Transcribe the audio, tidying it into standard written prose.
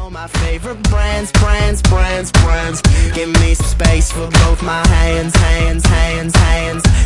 all my favorite brands, brands, brands, brands. Give me some space for both my hands, hands, hands, hands.